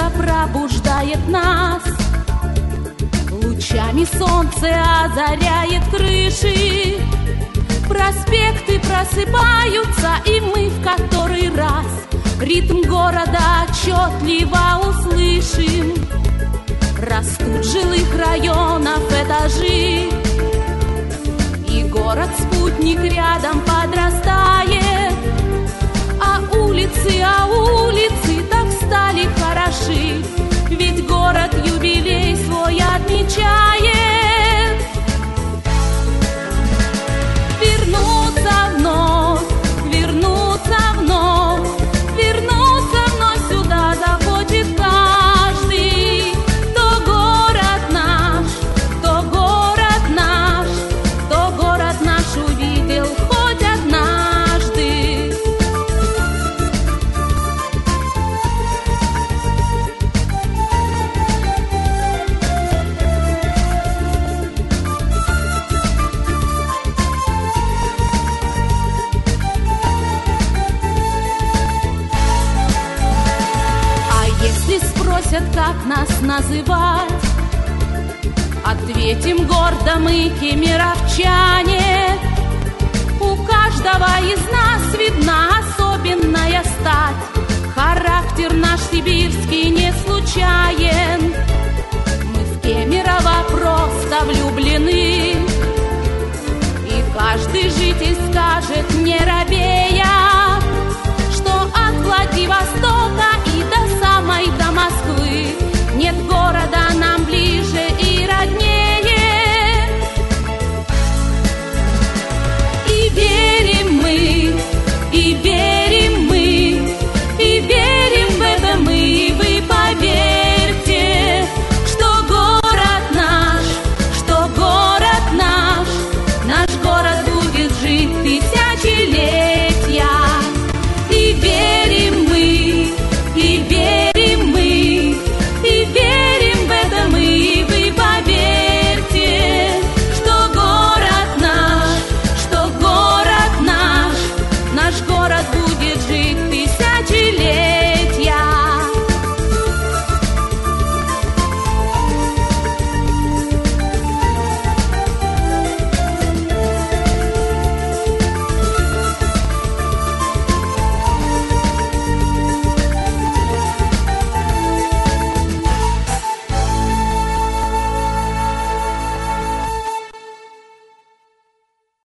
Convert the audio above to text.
утро пробуждает нас, лучами солнце озаряет крыши, проспекты просыпаются, и мы в который раз ритм города отчетливо услышим. Растут жилых районов этажи, и город-спутник рядом подрастает, а улицы так стали хороши, ведь город юбилей свой отмечает. Вернуться вновь, вернуться вновь, вернуться вновь сюда захочет каждый. То город наш, то город наш, то город наш увидел хоть однажды. Спросят, как нас называть, ответим гордо мы, кемеровчане. У каждого из нас видна особенная стать, характер наш сибирский не случайен. Мы в Кемерово просто влюблены, и каждый житель скажет, не робей.